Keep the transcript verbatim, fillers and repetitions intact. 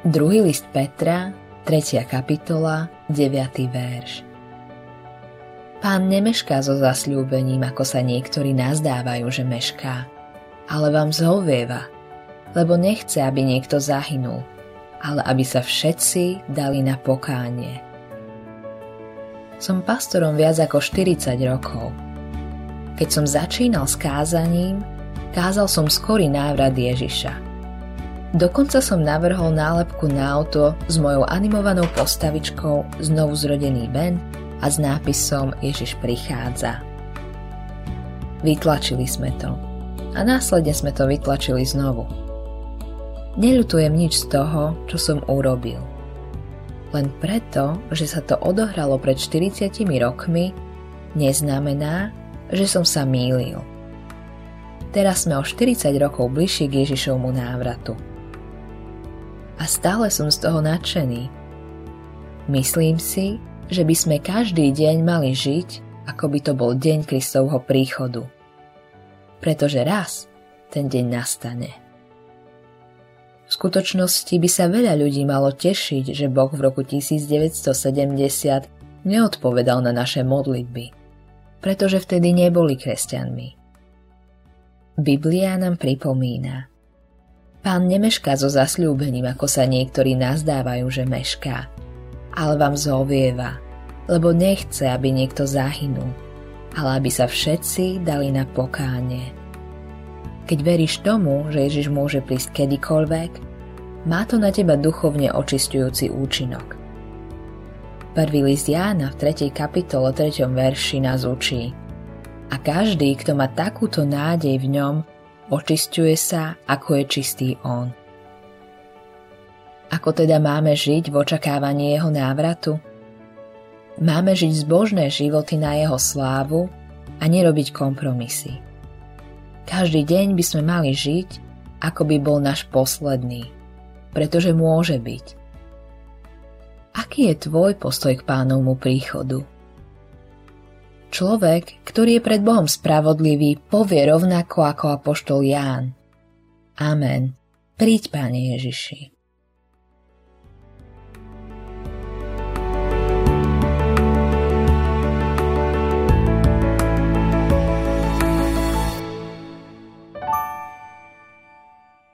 Druhý list Petra, tretia kapitola, deviaty verš. Pán nemešká so zasľúbením, ako sa niektorí nazdávajú, že mešká, ale vám zhovieva, lebo nechce, aby niekto zahynul, ale aby sa všetci dali na pokánie. Som pastorom viac ako štyridsať rokov. Keď som začínal s kázaním, kázal som skorý návrat Ježiša. Dokonca som navrhol nálepku na auto s mojou animovanou postavičkou Znovu zrodený Ben a s nápisom Ježiš prichádza. Vytlačili sme to a následne sme to vytlačili znovu. Neľutujem nič z toho, čo som urobil. Len preto, že sa to odohralo pred štyridsiatimi rokmi, neznamená, že som sa mýlil. Teraz sme o štyridsať rokov bližšie k Ježišovmu návratu. A stále som z toho nadšený. Myslím si, že by sme každý deň mali žiť, ako by to bol deň Kristovho príchodu. Pretože raz ten deň nastane. V skutočnosti by sa veľa ľudí malo tešiť, že Boh v roku devätnásťsedemdesiat neodpovedal na naše modlitby, pretože vtedy neboli kresťanmi. Biblia nám pripomína: Pán nemešká so zasľúbením, ako sa niektorí nazdávajú, že mešká, ale vám zhovieva, lebo nechce, aby niekto zahynul, ale aby sa všetci dali na pokánie. Keď veríš tomu, že Ježiš môže prísť kedykoľvek, má to na teba duchovne očisťujúci účinok. Prvý list Jána v tretej kapitole treťom verši nás učí: A každý, kto má takúto nádej v ňom, očisťuje sa, ako je čistý on. Ako teda máme žiť v očakávaní jeho návratu? Máme žiť zbožné životy na jeho slávu a nerobiť kompromisy. Každý deň by sme mali žiť, ako by bol náš posledný, pretože môže byť. Aký je tvoj postoj k Pánovmu príchodu? Človek, ktorý je pred Bohom spravodlivý, povie rovnako ako apoštol Ján: Amen. Príď, Páne Ježiši.